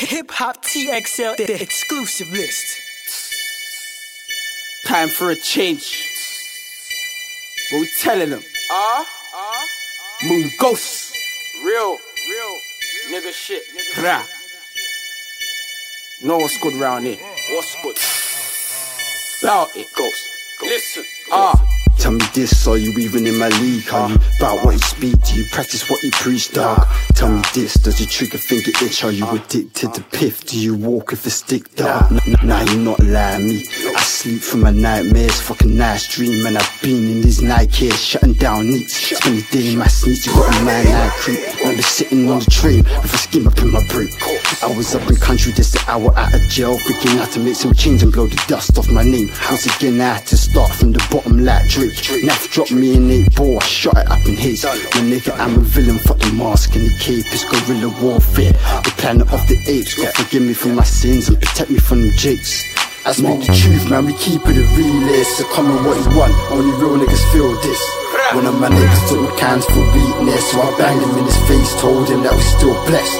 Hip Hop TXL, the exclusive list. Time for a change. What we telling them? Moon Ghost. Real nigga shit. Rah. Know what's good round here. What's good? Bout it, Ghost. Listen. Tell me this, are you even in my league? Are you about what you speak? Do you practice what you preach, dog? Tell me this, does your trigger finger itch? Are you addicted to piff? Do you walk with a stick, dog? Nah, you're not lying me. I sleep from my nightmares, fucking nice dream. And I've been in these Nikes, shutting down neats. Spend the day in my sneaks, you got a man creep. Remember sitting on the train with a scheme up in my brain. I was up in country just an hour out of jail, thinking how to make some change and blow the dust off my name. Once again I had to start from the bottom like Drake. Neff dropped me an 8-ball, I shot it up in haste. My nigga, I'm a villain, fuck the mask and the cape. It's guerrilla warfare, the planet of the apes. God forgive me for my sins and protect me from the jakes. I speak the truth, man, we keep it a realist. So come on, what you want, only real niggas feel this. One of my niggas took my cans for weakness, so I banged him in his face, told him that we still blessed.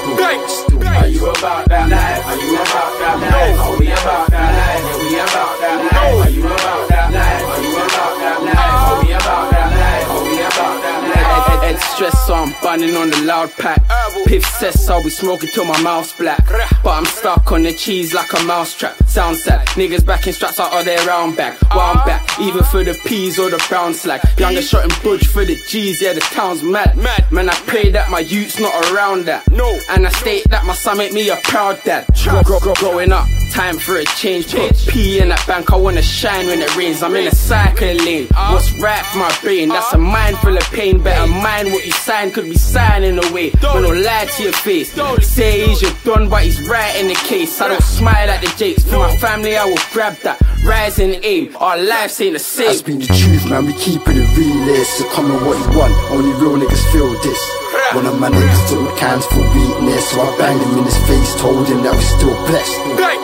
Are you about that life? Are you about that life? Are we about that life? Are we about that life? Are you about that life? Are you about that life? Are we about that life? Are we about that life? Head stress, so I'm bunning on the loud pack. Piff says I'll be smoking till my mouth's black, but I'm stuck on the cheese like a mousetrap. Sound sad, niggas back in straps out of their round back. While I'm back, even for the peas or the brown slag. Younger shot and budge for the G's, yeah the town's mad. Man, I pray that my youth's not around that. No, and I state that my son make me a proud dad. Growing up, time for a change. Put P in that bank, I wanna shine when it rains. I'm in a cycle lane. What's right for my brain? That's a mind full of pain. Better mind what you sign, could be signing away. But don't lie to your face. Say he's your done, but he's right in the case. I don't smile at the jakes. For my family, I will grab that. Rise and aim. Our lives ain't the same. I speak the truth, man, we keep it a realist. So come on, what you want, only real niggas feel this. One of my niggas took my cans for weakness, so I banged him in his face, told him that we still blessed.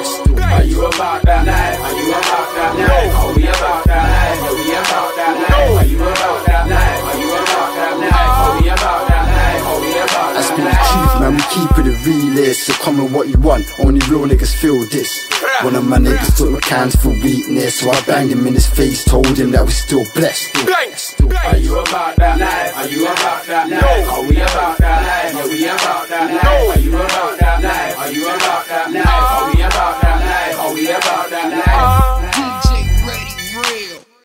Are you about that life? Are you about that life? Are we about that life? Are we about that life? Are you about that life? Are you about that life? Are we about that life? Are we about that life? I speak the truth, man, we keep it a realist. So come on, what you want, only real niggas feel this. One of my niggas took my cans for weakness, so I banged him in his face, told him that we still blessed. Are you about that life? Are you about that life? Are we about that life? Are we about that life? Are you about that life? Are you about that life?